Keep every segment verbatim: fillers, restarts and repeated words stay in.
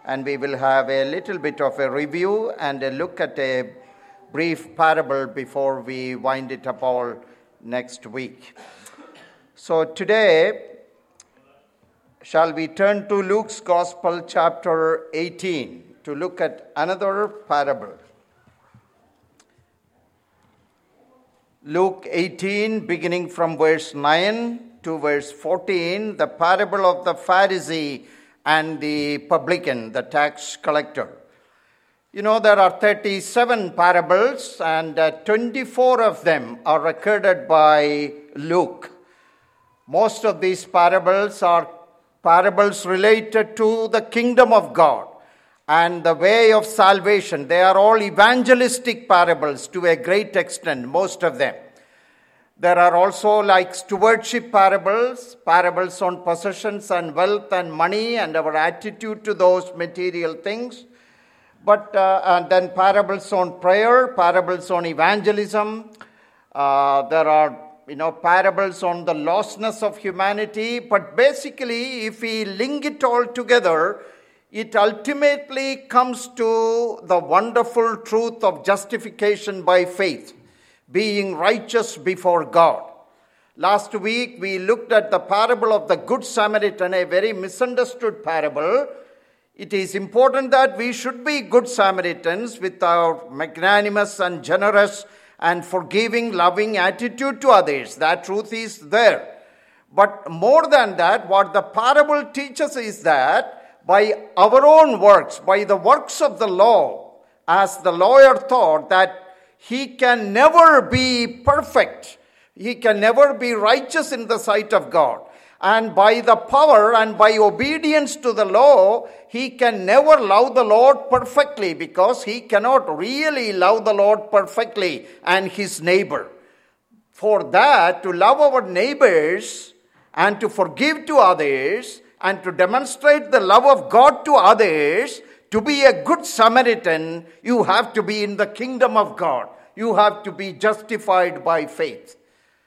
and we will have a little bit of a review and a look at a brief parable before we wind it up all next week. So today, shall we turn to Luke's Gospel, chapter eighteen, to look at another parable. Luke eighteen, beginning from verse nine to verse fourteen, the parable of the Pharisee and the publican, the tax collector. You know, there are thirty-seven parables, and uh, twenty-four of them are recorded by Luke. Most of these parables are parables related to the kingdom of God and the way of salvation. They are all evangelistic parables to a great extent, most of them. There are also like stewardship parables, parables on possessions and wealth and money and our attitude to those material things. But uh, and then parables on prayer, parables on evangelism. Uh, there are, you know, parables on the lostness of humanity. But basically, if we link it all together, it ultimately comes to the wonderful truth of justification by faith, being righteous before God. Last week, we looked at the parable of the Good Samaritan, a very misunderstood parable. It is important that we should be good Samaritans with our magnanimous and generous and forgiving, loving attitude to others. That truth is there. But more than that, what the parable teaches is that by our own works, by the works of the law, as the lawyer thought that he can never be perfect, he can never be righteous in the sight of God. And by the power and by obedience to the law, he can never love the Lord perfectly, because he cannot really love the Lord perfectly and his neighbor. For that, to love our neighbors and to forgive to others and to demonstrate the love of God to others, to be a good Samaritan, you have to be in the kingdom of God. You have to be justified by faith.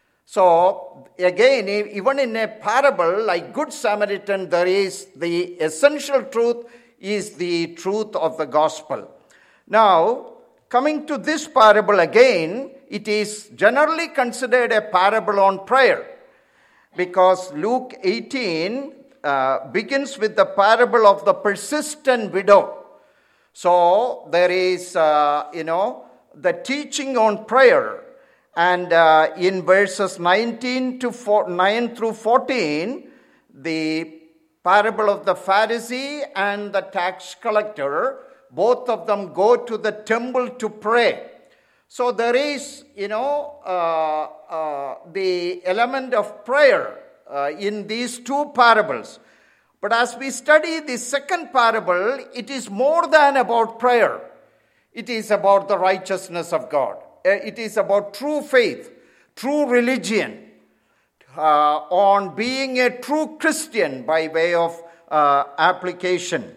So, again, even in a parable like Good Samaritan, there is the essential truth is the truth of the gospel. Now, coming to this parable again, it is generally considered a parable on prayer, because Luke eighteen uh, begins with the parable of the persistent widow. So, there is, uh, you know, the teaching on prayer. And uh, in verses nineteen to four, nine through fourteen, the parable of the Pharisee and the tax collector, both of them go to the temple to pray. So there is, you know, uh, uh, the element of prayer uh, in these two parables. But as we study the second parable, it is more than about prayer. It is about the righteousness of God. It is about true faith, true religion, uh, on being a true Christian by way of uh, application.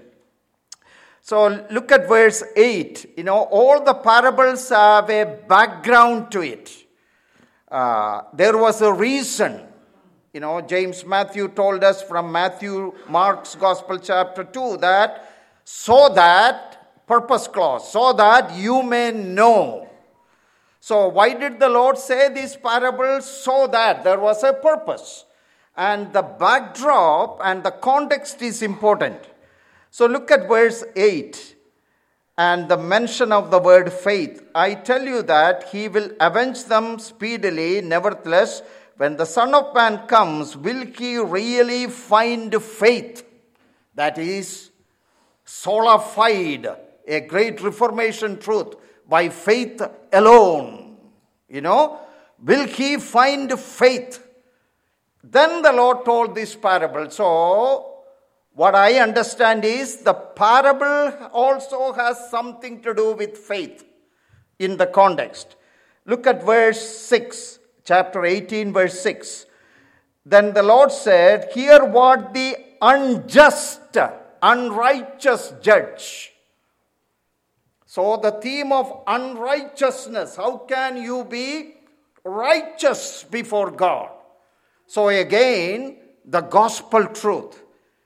So look at verse eight. You know, all the parables have a background to it. Uh, there was a reason. You know, James Matthew told us from Matthew, Mark's Gospel, chapter two, that so that, purpose clause, so that you may know. So why did the Lord say these parables? So that there was a purpose. And the backdrop and the context is important. So look at verse eight and the mention of the word faith. I tell you that he will avenge them speedily. Nevertheless, when the Son of Man comes, will he really find faith? That is sola fide, a great Reformation truth. By faith alone, you know, will he find faith? Then the Lord told this parable. So, what I understand is the parable also has something to do with faith in the context. Look at verse six, chapter eighteen, verse six. Then the Lord said, hear what the unjust, unrighteous judge. So the theme of unrighteousness, how can you be righteous before God? So again, the gospel truth.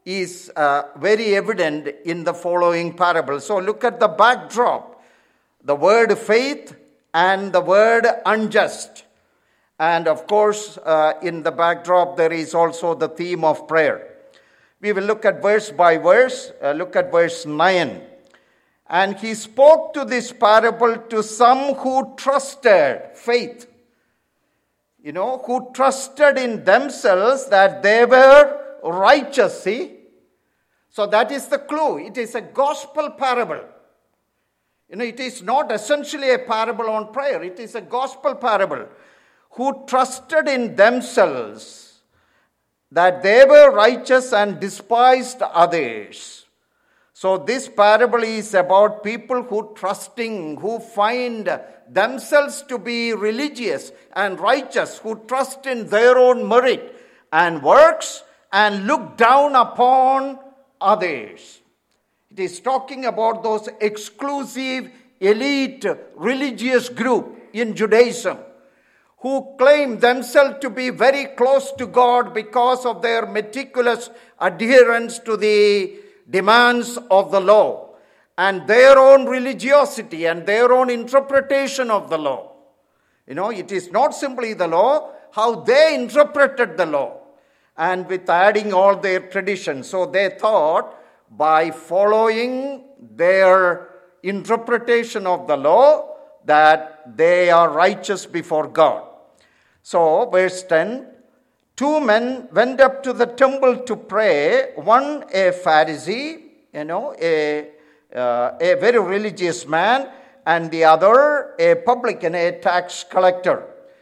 is uh, very evident in the following parable. So look at the backdrop. The word faith and the word unjust. And of course, uh, in the backdrop, there is also the theme of prayer. We will look at verse by verse. Uh, look at verse nine. And he spoke to this parable to some who trusted, faith. You know, who trusted in themselves that they were righteous, see? So that is the clue. It is a gospel parable. You know, it is not essentially a parable on prayer. It is a gospel parable. Who trusted in themselves that they were righteous and despised others. So this parable is about people who trusting, who find themselves to be religious and righteous, who trust in their own merit and works and look down upon others. It is talking about those exclusive, elite religious group in Judaism who claim themselves to be very close to God because of their meticulous adherence to the demands of the law and their own religiosity and their own interpretation of the law. You know, it is not simply the law, how they interpreted the law, and with adding all their traditions. So they thought by following their interpretation of the law that they are righteous before God. So verse ten, two men went up to the temple to pray, one a Pharisee, you know, a, uh, a very religious man, and the other a publican, a tax collector.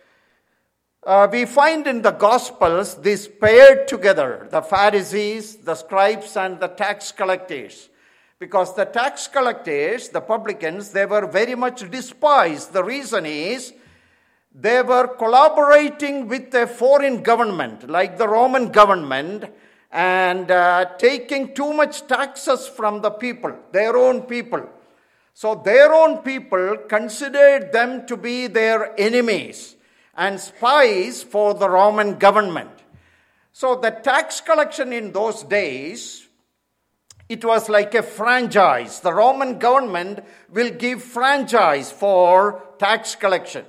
Uh, we find in the Gospels this paired together, the Pharisees, the scribes, and the tax collectors. Because the tax collectors, the publicans, they were very much despised. The reason is they were collaborating with a foreign government, like the Roman government, and uh, taking too much taxes from the people, their own people. So their own people considered them to be their enemies and spies for the Roman government. So the tax collection in those days, it was like a franchise. The Roman government will give franchise for tax collection.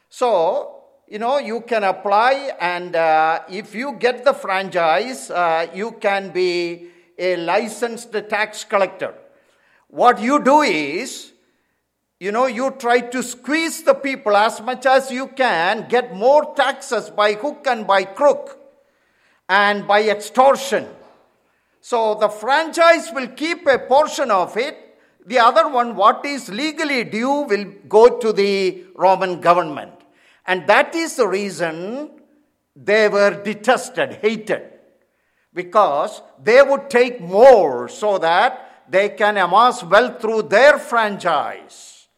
So, you know, you can apply, and uh, if you get the franchise, uh, you can be a licensed tax collector. What you do is, you know, you try to squeeze the people as much as you can, get more taxes by hook and by crook and by extortion. So the franchise will keep a portion of it. The other one, what is legally due, will go to the Roman government. And that is the reason they were detested, hated. Because they would take more so that they can amass wealth through their franchise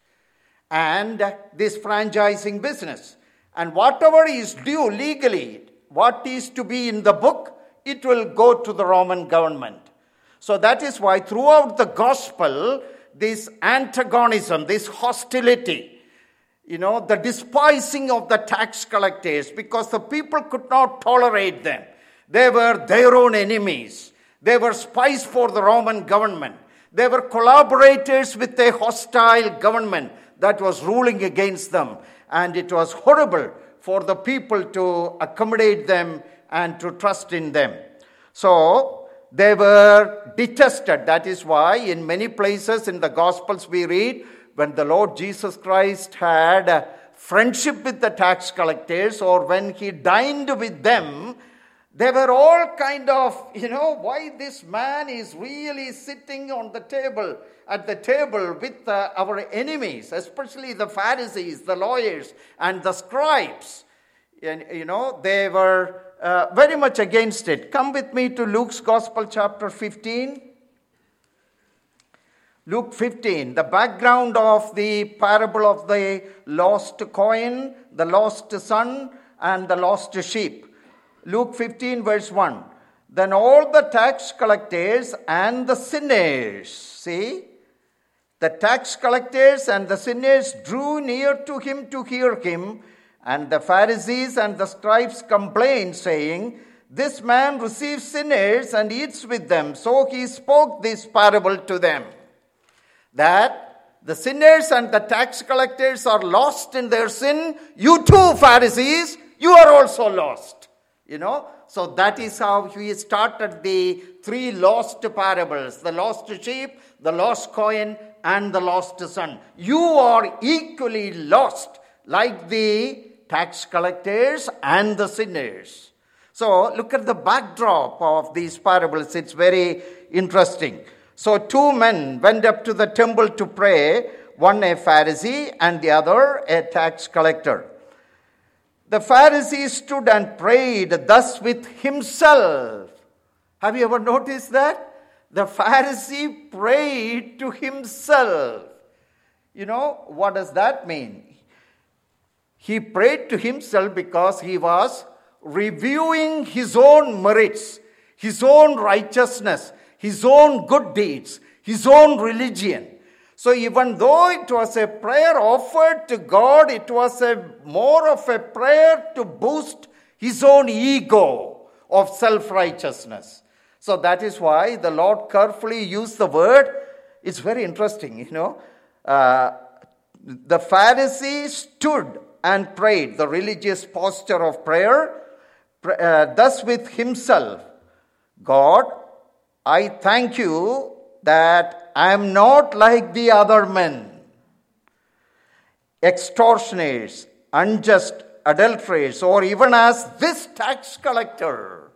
and this franchising business. And whatever is due legally, what is to be in the book, it will go to the Roman government. So that is why throughout the gospel, this antagonism, this hostility, you know, the despising of the tax collectors, because the people could not tolerate them. They were their own enemies. They were spies for the Roman government. They were collaborators with a hostile government that was ruling against them. And it was horrible for the people to accommodate them and to trust in them. So they were detested. That is why in many places in the Gospels we read, when the Lord Jesus Christ had a friendship with the tax collectors, or when he dined with them, they were all kind of, you know, why this man is really sitting on the table, at the table with uh, our enemies, especially the Pharisees, the lawyers, and the scribes. And, you know, they were uh, very much against it. Come with me to Luke's Gospel, chapter fifteen. Luke fifteen, the background of the parable of the lost coin, the lost son, and the lost sheep. Luke fifteen, verse one. Then all the tax collectors and the sinners, see, the tax collectors and the sinners drew near to him to hear him, and the Pharisees and the scribes complained, saying, This man receives sinners and eats with them. So he spoke this parable to them, that the sinners and the tax collectors are lost in their sin. You too, Pharisees, you are also lost. You know, so that is how he started the three lost parables: the lost sheep, the lost coin, and the lost son. You are equally lost, like the tax collectors and the sinners. So look at the backdrop of these parables. It's very interesting. So two men went up to the temple to pray, one a Pharisee and the other a tax collector. The Pharisee stood and prayed thus with himself. Have you ever noticed that? The Pharisee prayed to himself. You know, what does that mean? He prayed to himself because he was reviewing his own merits, his own righteousness, his own good deeds, his own religion. So even though it was a prayer offered to God, it was a more of a prayer to boost his own ego of self-righteousness. So that is why the Lord carefully used the word. It's very interesting, you know. Uh, the Pharisee stood and prayed, the religious posture of prayer, uh, thus with himself, God, I thank you that I am not like the other men, extortioners, unjust adulterers, or even as this tax collector.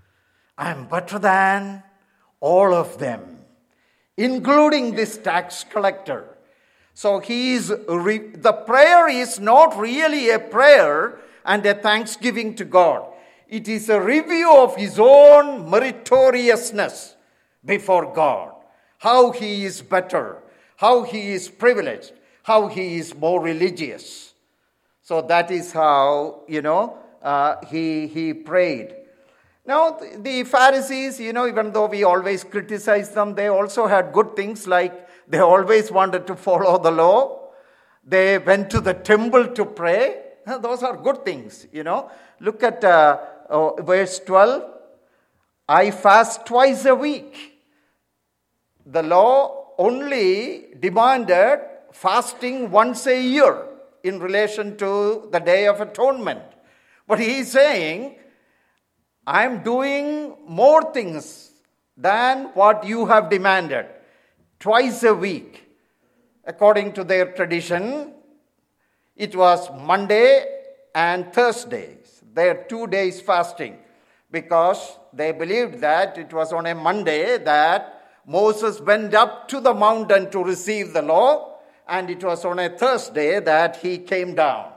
I am better than all of them, including this tax collector. So he is re- the prayer is not really a prayer and a thanksgiving to God. It is a review of his own meritoriousness before God. How he is better, how he is privileged, how he is more religious. So that is how, you know, uh, he, he prayed. Now, the, the Pharisees, you know, even though we always criticize them, they also had good things, like they always wanted to follow the law. They went to the temple to pray. Those are good things, you know. Look at uh, uh, verse twelve. I fast twice a week. The law only demanded fasting once a year in relation to the Day of Atonement. But he is saying, I'm doing more things than what you have demanded. Twice a week. According to their tradition, it was Monday and Thursdays. Their two days fasting. Because they believed that it was on a Monday that Moses went up to the mountain to receive the law, and it was on a Thursday that he came down.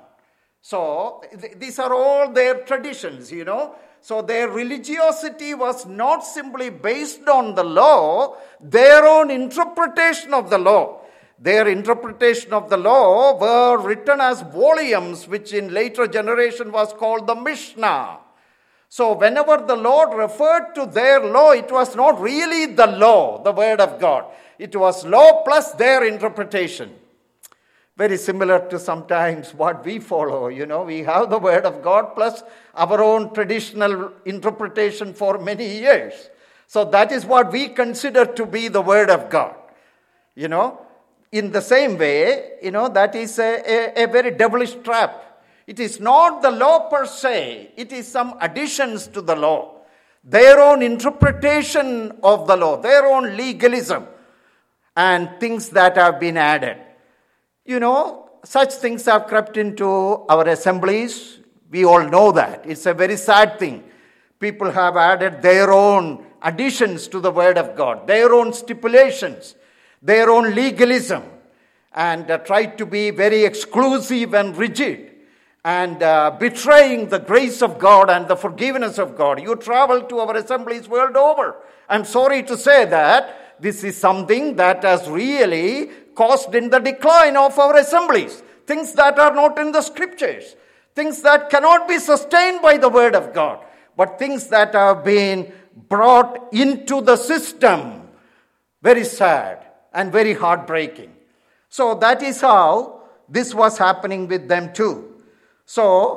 So th- these are all their traditions, you know. So their religiosity was not simply based on the law, their own interpretation of the law. Their interpretation of the law were written as volumes, which in later generation was called the Mishnah. So whenever the Lord referred to their law, it was not really the law, the word of God. It was law plus their interpretation. Very similar to sometimes what we follow. You know, we have the word of God plus our own traditional interpretation for many years. So that is what we consider to be the word of God. You know, in the same way, you know, that is a, a, a very devilish trap. It is not the law per se. It is some additions to the law. Their own interpretation of the law, their own legalism, and things that have been added. You know, such things have crept into our assemblies. We all know that. It's a very sad thing. People have added their own additions to the Word of God, their own stipulations, their own legalism, and uh, tried to be very exclusive and rigid, and uh, betraying the grace of God and the forgiveness of God. You travel to our assemblies world over. I'm sorry to say that this is something that has really caused in the decline of our assemblies. Things that are not in the scriptures. Things that cannot be sustained by the word of God. But things that have been brought into the system. Very sad and very heartbreaking. So that is how this was happening with them too. So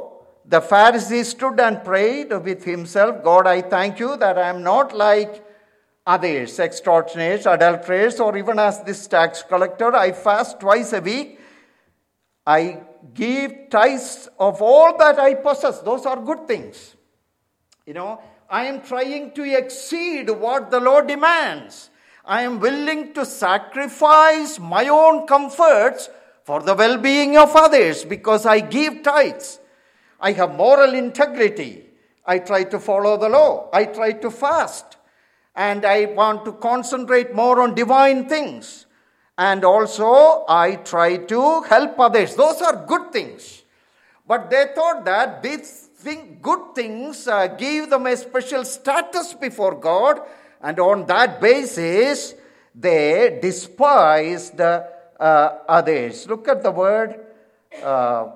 the Pharisee stood and prayed with himself, God, I thank you that I am not like others, extortioners, adulterers, or even as this tax collector. I fast twice a week. I give tithes of all that I possess. Those are good things. You know, I am trying to exceed what the Lord demands. I am willing to sacrifice my own comforts for the well-being of others because I give tithes. I have moral integrity. I try to follow the law. I try to fast. And I want to concentrate more on divine things. And also, I try to help others. Those are good things. But they thought that these thing, good things uh, give them a special status before God. And on that basis, they despised uh, others. Look at the word. Uh,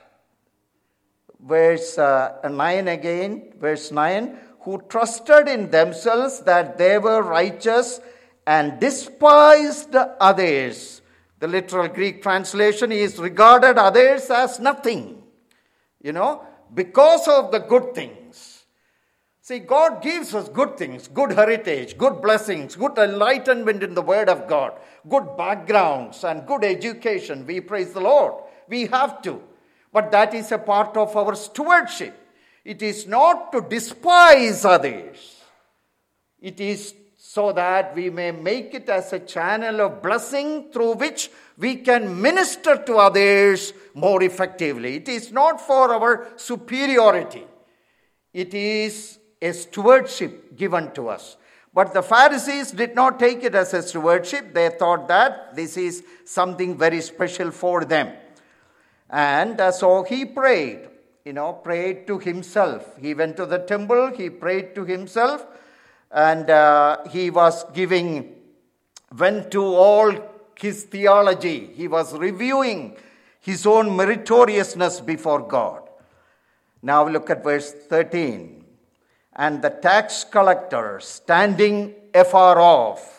Verse uh, nine again, verse nine, who trusted in themselves that they were righteous and despised others. The literal Greek translation is regarded others as nothing, you know, because of the good things. See, God gives us good things, good heritage, good blessings, good enlightenment in the Word of God, good backgrounds and good education. We praise the Lord. We have to. But that is a part of our stewardship. It is not to despise others. It is so that we may make it as a channel of blessing through which we can minister to others more effectively. It is not for our superiority. It is a stewardship given to us. But the Pharisees did not take it as a stewardship. They thought that this is something very special for them. And uh, so he prayed, you know, prayed to himself. He went to the temple, he prayed to himself, and uh, he was giving, went to all his theology. He was reviewing his own meritoriousness before God. Now look at verse thirteen. And the tax collector, standing afar off,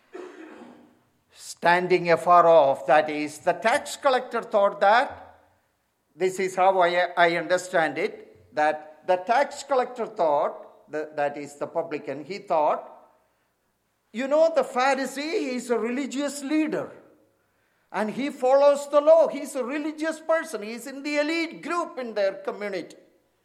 standing afar off, that is, the tax collector thought that, this is how I, I understand it, that the tax collector thought, the, that is the publican, he thought, you know, the Pharisee is a religious leader and he follows the law. He's a religious person. He's in the elite group in their community,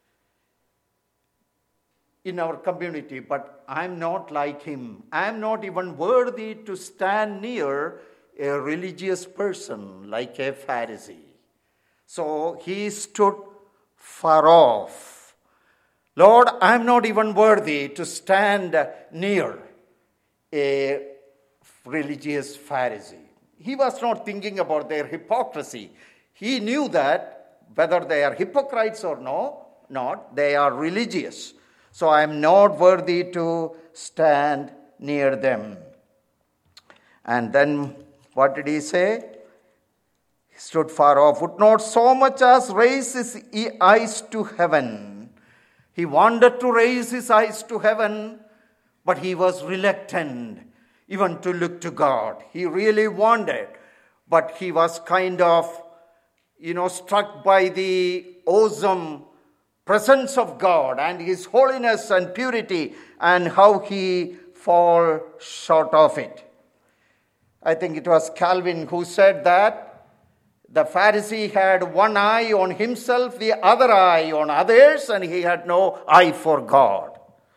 in our community, but I'm not like him. I'm not even worthy to stand near a religious person like a Pharisee. So he stood far off. Lord, I'm not even worthy to stand near a religious Pharisee. He was not thinking about their hypocrisy. He knew that whether they are hypocrites or no, not, they are religious. So I am not worthy to stand near them. And then what did he say? Stood far off, would not so much as raise his eyes to heaven. He wanted to raise his eyes to heaven, but he was reluctant even to look to God. He really wanted, but he was kind of, you know, struck by the awesome presence of God and his holiness and purity and how he fall short of it. I think it was Calvin who said that the Pharisee had one eye on himself, the other eye on others, and he had no eye for God.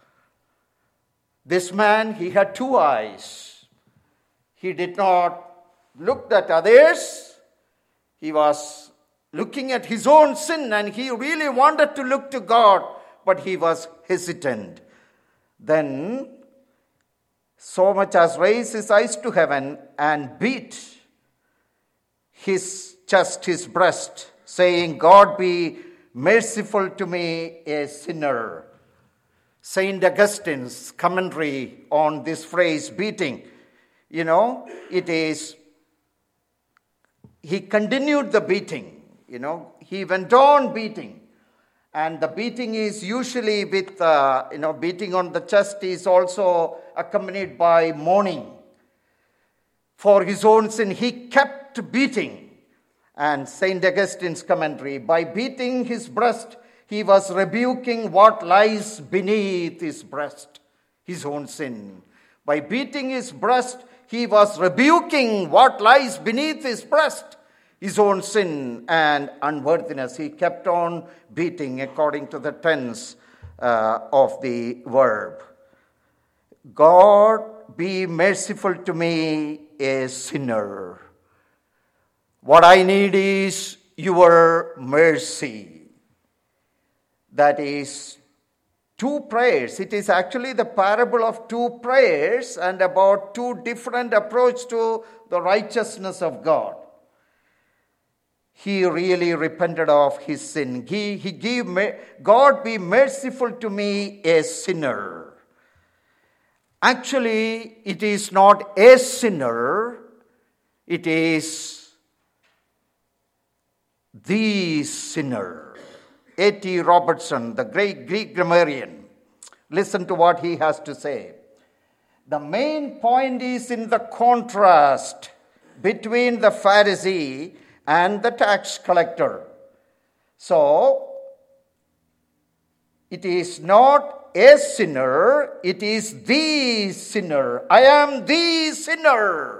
This man, he had two eyes. He did not look at others. He was looking at his own sin, and he really wanted to look to God, but he was hesitant. Then, so much as raised his eyes to heaven and beat his chest, his breast, saying, God be merciful to me, a sinner. Saint Augustine's commentary on this phrase, beating, you know, it is, he continued the beating, you know, he went on beating. And the beating is usually with, uh, you know, beating on the chest is also accompanied by mourning. For his own sin, he kept beating. And Saint Augustine's commentary, by beating his breast, He was rebuking what lies beneath his breast, his own sin. By beating his breast, he was rebuking what lies beneath his breast, his own sin and unworthiness. He kept on beating according to the tense uh, of the verb. God, be merciful to me, a sinner. What I need is your mercy. That is two prayers. It is actually the parable of two prayers and about two different approaches to the righteousness of God. He really repented of his sin. He, he gave, God be merciful to me, a sinner. Actually, it is not a sinner. It is the sinner. A T Robertson, the great Greek grammarian, listen to what he has to say. The main point is in the contrast between the Pharisee and the tax collector. So, it is not a sinner, it is the sinner. I am the sinner.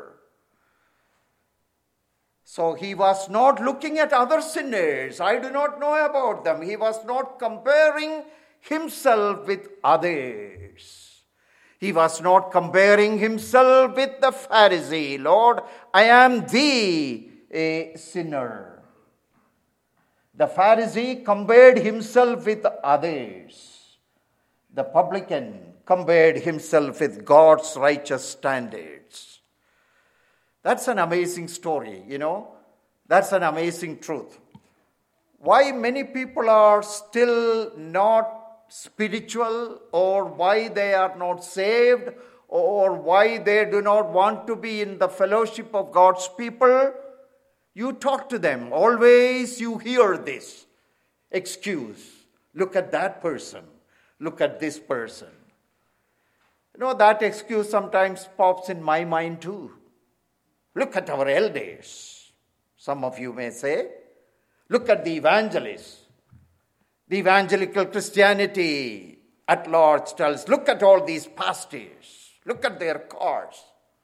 So he was not looking at other sinners. I do not know about them. He was not comparing himself with others. He was not comparing himself with the Pharisee. Lord, I am the a sinner. The Pharisee compared himself with others. The publican compared himself with God's righteous standards. That's an amazing story, you know. That's an amazing truth. Why many people are still not spiritual, or why they are not saved, or why they do not want to be in the fellowship of God's people, you talk to them. Always you hear this excuse. Look at that person. Look at this person. You know, that excuse sometimes pops in my mind too. Look at our elders, some of you may say. Look at the evangelists. The evangelical Christianity at large tells, look at all these pastors. Look at their cars.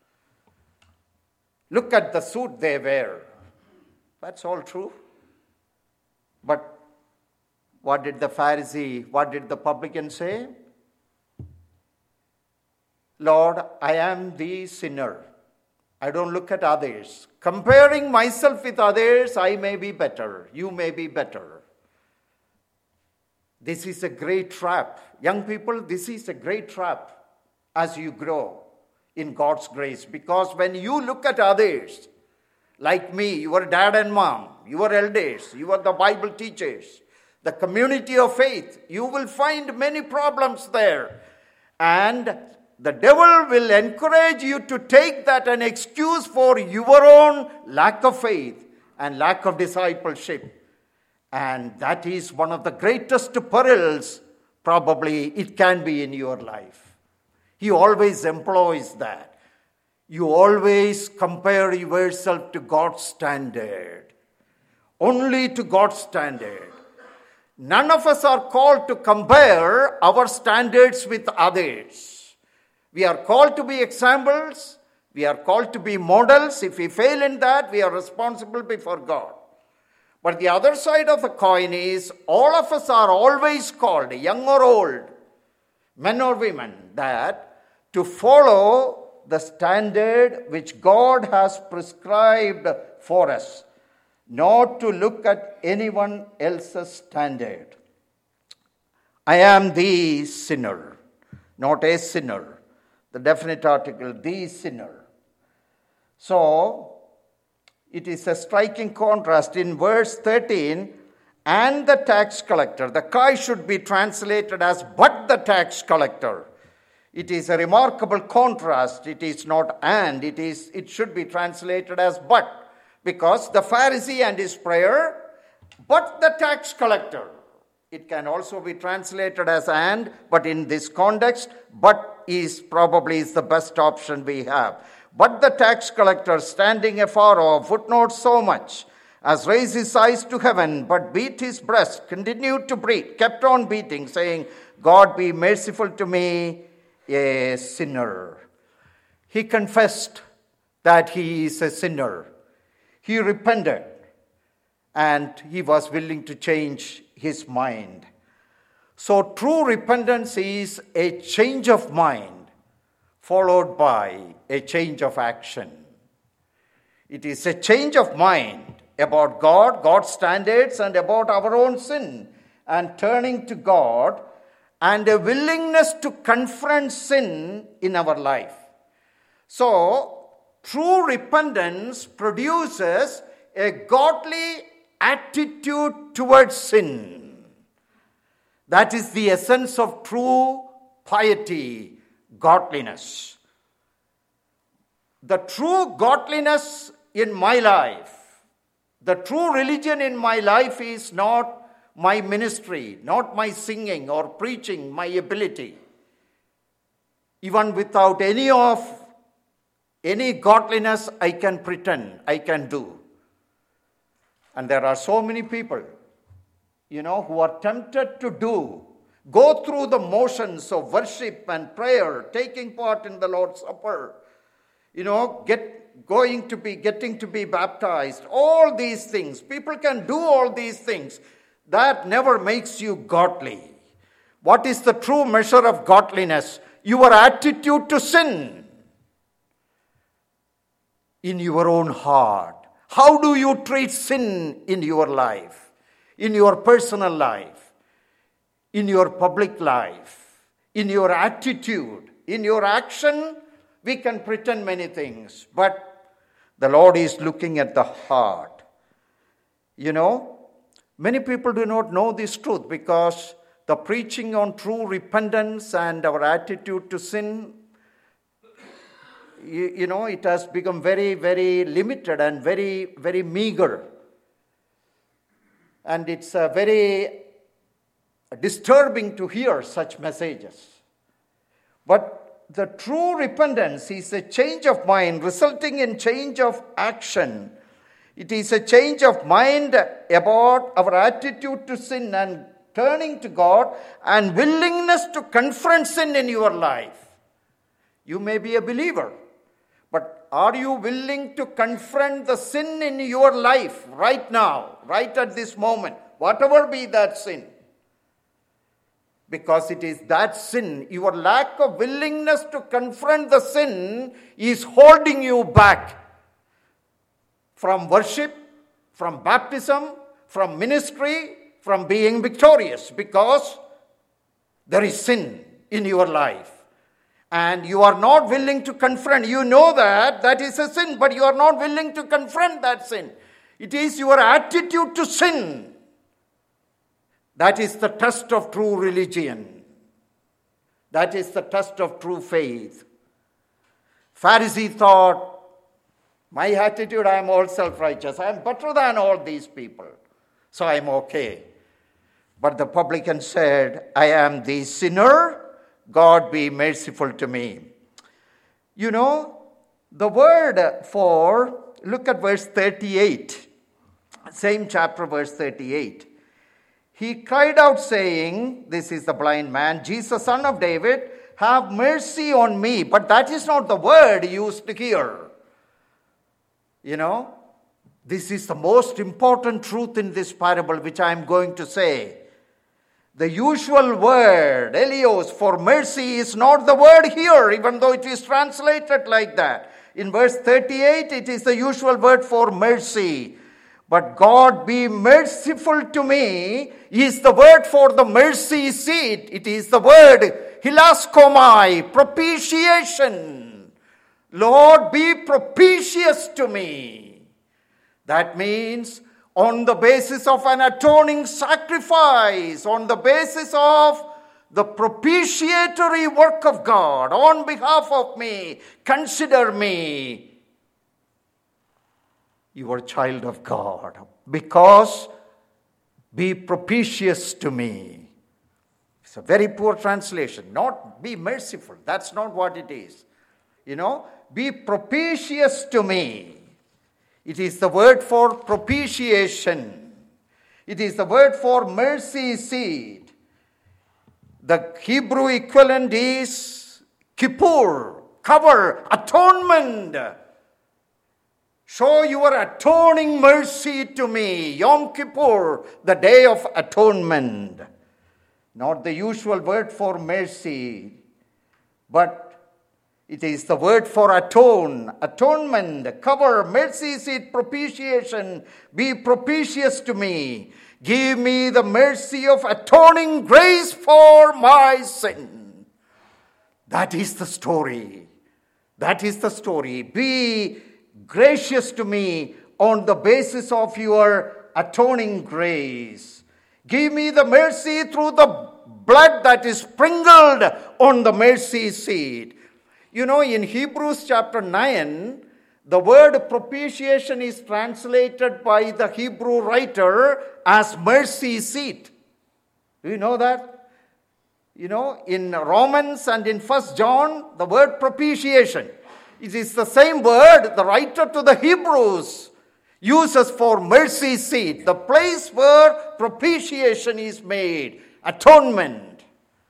Look at the suit they wear. That's all true. But what did the Pharisee, what did the publican say? Lord, I am the sinner. I don't look at others. Comparing myself with others, I may be better. You may be better. This is a great trap. Young people, this is a great trap as you grow in God's grace. Because when you look at others, like me, your dad and mom, your elders, you are the Bible teachers, the community of faith, you will find many problems there. And the devil will encourage you to take that an excuse for your own lack of faith and lack of discipleship. And that is one of the greatest perils probably it can be in your life. He always employs that. You always compare yourself to God's standard. Only to God's standard. None of us are called to compare our standards with others. We are called to be examples. We are called to be models. If we fail in that, we are responsible before God. But the other side of the coin is, all of us are always called, young or old, men or women, that to follow the standard which God has prescribed for us, not to look at anyone else's standard. I am the sinner, not a sinner. The definite article, the sinner. So, it is a striking contrast in verse thirteen, and the tax collector. The kai should be translated as but the tax collector. It is a remarkable contrast. It is not and, it is. It should be translated as but. Because the Pharisee and his prayer, but the tax collector. It can also be translated as and, but in this context, but is probably is the best option we have. But the tax collector standing afar off, footnote so much, has raised his eyes to heaven, but beat his breast, continued to beat, kept on beating, saying, God be merciful to me, a sinner. He confessed that he is a sinner. He repented, and he was willing to change his mind. So true repentance is a change of mind followed by a change of action. It is a change of mind about God, God's standards, and about our own sin, and turning to God, and a willingness to confront sin in our life. So, true repentance produces a godly attitude towards sin. That is the essence of true piety, godliness. The true godliness in my life, the true religion in my life is not my ministry, not my singing or preaching, my ability. Even without any of any godliness I can pretend, I can do. And there are so many people, you know, who are tempted to do, go through the motions of worship and prayer, taking part in the Lord's Supper, you know, get going to be, getting to be baptized, all these things. People can do all these things. That never makes you godly. What is the true measure of godliness? Your attitude to sin in your own heart. How do you treat sin in your life, in your personal life, in your public life, in your attitude, in your action? We can pretend many things, but the Lord is looking at the heart. You know, many people do not know this truth because the preaching on true repentance and our attitude to sin, you, you know, it has become very, very limited and very, very meager. And it's uh, very disturbing to hear such messages. But the true repentance is a change of mind resulting in change of action. It is a change of mind about our attitude to sin and turning to God and willingness to confront sin in your life. You may be a believer, but are you willing to confront the sin in your life right now, right at this moment, whatever be that sin? Because it is that sin, your lack of willingness to confront the sin is holding you back from worship, from baptism, from ministry, from being victorious. Because there is sin in your life. And you are not willing to confront. You know that that is a sin, but you are not willing to confront that sin. It is your attitude to sin. That is the test of true religion. That is the test of true faith. Pharisee thought, my attitude, I am all self-righteous. I am better than all these people. So I am okay. But the publican said, I am the sinner. God be merciful to me. You know, the word for, look at verse thirty-eight. Same chapter, verse thirty-eight. He cried out saying, this is the blind man, Jesus, son of David, have mercy on me. But that is not the word used here. You know, this is the most important truth in this parable which I am going to say. The usual word, eleos, for mercy is not the word here, even though it is translated like that. In verse thirty-eight, it is the usual word for mercy. But God be merciful to me is the word for the mercy seat. It is the word hilaskomai, propitiation. Lord, be propitious to me. That means on the basis of an atoning sacrifice, on the basis of the propitiatory work of God, on behalf of me, consider me your child of God, because be propitious to me. It's a very poor translation. Not be merciful. That's not what it is. You know, be propitious to me. It is the word for propitiation. It is the word for mercy seat. The Hebrew equivalent is kippur, cover, atonement. Show your atoning mercy to me. Yom Kippur, the day of atonement. Not the usual word for mercy, but it is the word for atone, atonement, cover, mercy seat, propitiation. Be propitious to me. Give me the mercy of atoning grace for my sin. That is the story. That is the story. Be gracious to me on the basis of your atoning grace. Give me the mercy through the blood that is sprinkled on the mercy seat. You know, in Hebrews chapter nine, the word propitiation is translated by the Hebrew writer as mercy seat. Do you know that? You know, in Romans and in First John, the word propitiation, it is the same word the writer to the Hebrews uses for mercy seat, the place where propitiation is made, atonement.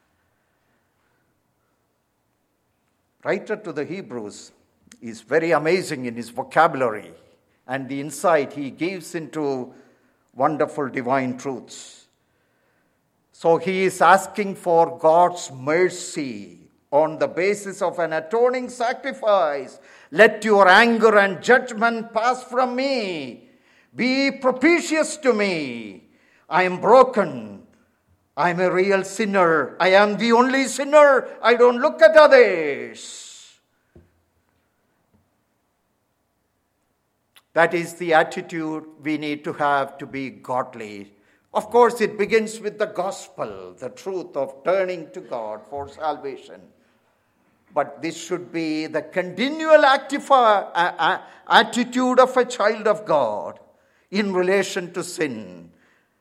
Writer to the Hebrews is very amazing in his vocabulary and the insight he gives into wonderful divine truths. So he is asking for God's mercy on the basis of an atoning sacrifice. Let your anger and judgment pass from me. Be propitious to me. I am broken. I am a real sinner. I am the only sinner. I don't look at others. That is the attitude we need to have to be godly. Of course, it begins with the gospel, the truth of turning to God for salvation. But this should be the continual active, uh, uh, attitude of a child of God in relation to sin.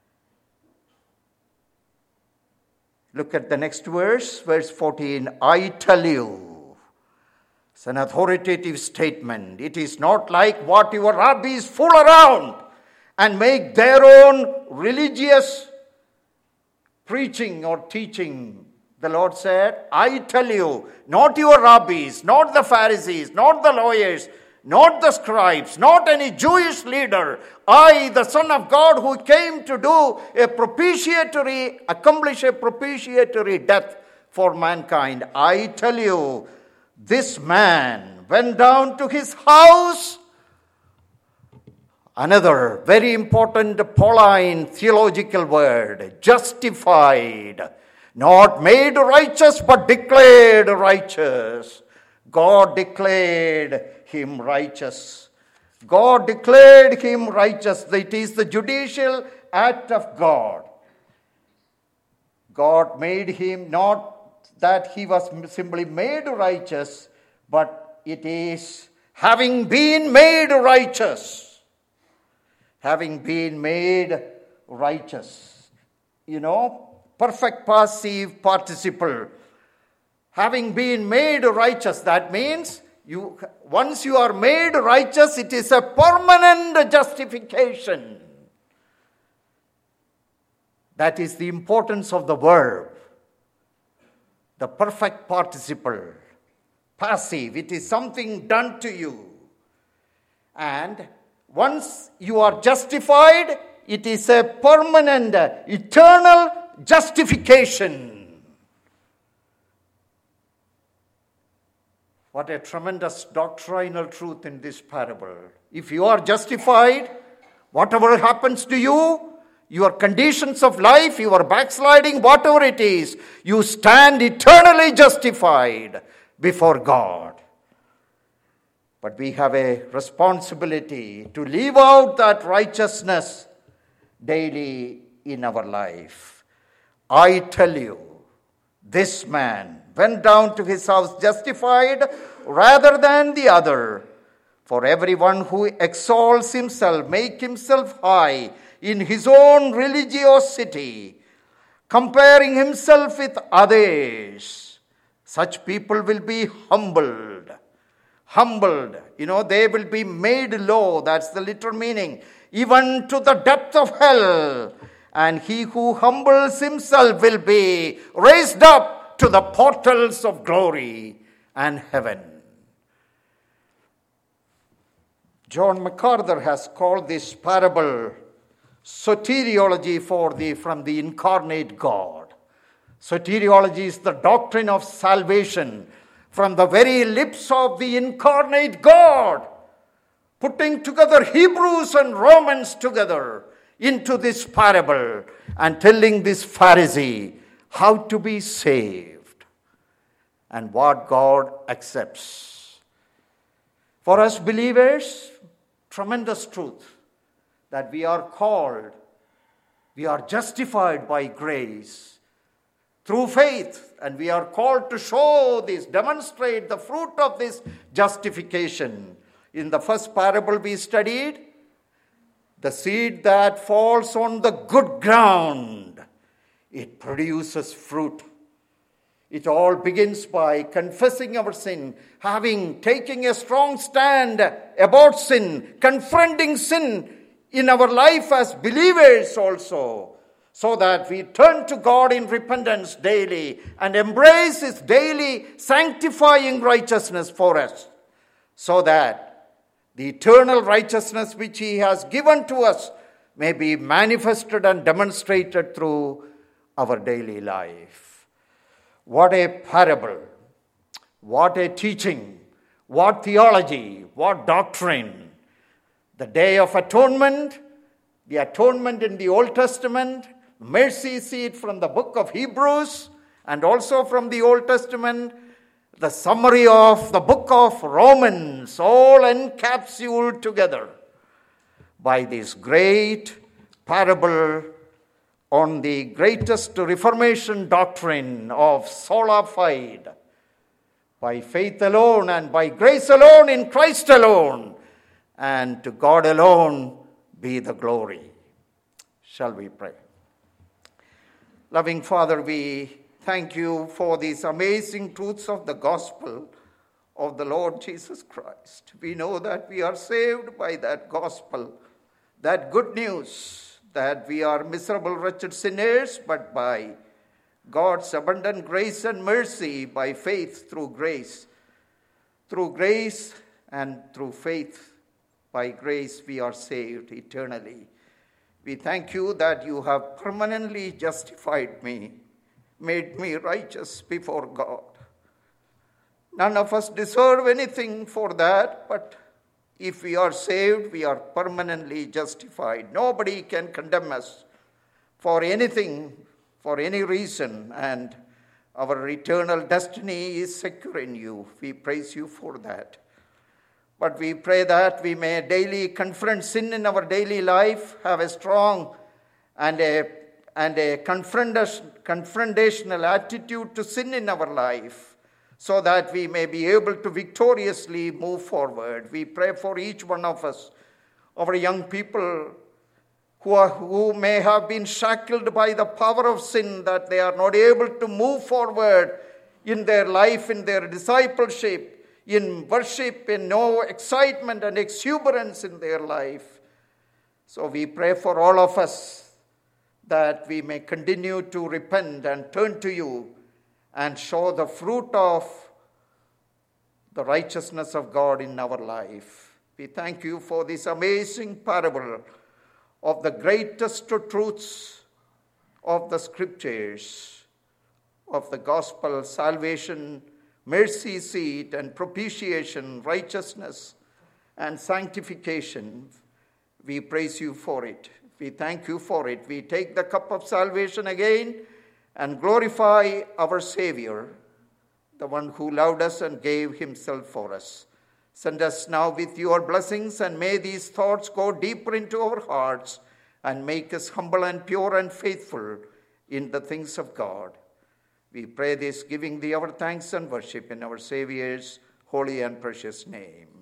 Look at the next verse, verse fourteen. I tell you, it's an authoritative statement. It is not like what your rabbis fool around and make their own religious preaching or teaching. The Lord said, I tell you, not your rabbis, not the Pharisees, not the lawyers, not the scribes, not any Jewish leader. I, the Son of God, who came to do a propitiatory, accomplish a propitiatory death for mankind. I tell you, this man went down to his house. Another very important Pauline theological word, justified. Not made righteous, but declared righteous. God declared him righteous. God declared him righteous. It is the judicial act of God. God made him, not that he was simply made righteous, but it is having been made righteous. Having been made righteous. You know, perfect passive participle. Having been made righteous, that means you once you are made righteous, it is a permanent justification. That is the importance of the verb. The perfect participle. Passive, it is something done to you. And once you are justified, it is a permanent, eternal justification. What a tremendous doctrinal truth in this parable. If you are justified, whatever happens to you, your conditions of life, your backsliding, whatever it is, you stand eternally justified before God. But we have a responsibility to live out that righteousness daily in our life. I tell you, this man went down to his house justified rather than the other. For everyone who exalts himself, make himself high in his own religiosity, comparing himself with others, such people will be humbled. humbled. You know, they will be made low. That's the literal meaning. Even to the depth of hell. And he who humbles himself will be raised up to the portals of glory and heaven. John MacArthur has called this parable soteriology for the, from the incarnate God. Soteriology is the doctrine of salvation from the very lips of the incarnate God, putting together Hebrews and Romans together into this parable and telling this Pharisee how to be saved and what God accepts. For us believers, tremendous truth that we are called, we are justified by grace through faith, and we are called to show this, demonstrate the fruit of this justification. In the first parable we studied, the seed that falls on the good ground, it produces fruit. It all begins by confessing our sin, having, taking a strong stand about sin, confronting sin in our life as believers also, so that we turn to God in repentance daily and embrace His daily sanctifying righteousness for us, so that the eternal righteousness which He has given to us may be manifested and demonstrated through our daily life. What a parable, what a teaching, what theology, what doctrine. The Day of Atonement, the atonement in the Old Testament, mercy seat from the book of Hebrews, and also from the Old Testament, the summary of the book of Romans, all encapsulated together by this great parable on the greatest Reformation doctrine of sola fide, by faith alone and by grace alone in Christ alone, and to God alone be the glory. Shall we pray? Loving Father, we thank you for these amazing truths of the gospel of the Lord Jesus Christ. We know that we are saved by that gospel, that good news, that we are miserable, wretched sinners, but by God's abundant grace and mercy, by faith through grace, through grace and through faith, by grace we are saved eternally. We thank you that you have permanently justified me, made me righteous before God. None of us deserve anything for that, but if we are saved, we are permanently justified. Nobody can condemn us for anything, for any reason, and our eternal destiny is secure in you. We praise you for that. But we pray that we may daily confront sin in our daily life, have a strong and a, and a confrontational attitude to sin in our life, so that we may be able to victoriously move forward. We pray for each one of us, our young people who, are, who may have been shackled by the power of sin, that they are not able to move forward in their life, in their discipleship, in worship, in no excitement and exuberance in their life. So we pray for all of us that we may continue to repent and turn to you and show the fruit of the righteousness of God in our life. We thank you for this amazing parable of the greatest truths of the scriptures, of the gospel, salvation, mercy seat, and propitiation, righteousness, and sanctification. We praise you for it. We thank you for it. We take the cup of salvation again and glorify our Savior, the one who loved us and gave himself for us. Send us now with your blessings, and may these thoughts go deeper into our hearts and make us humble and pure and faithful in the things of God. We pray this, giving thee our thanks and worship in our Savior's holy and precious name.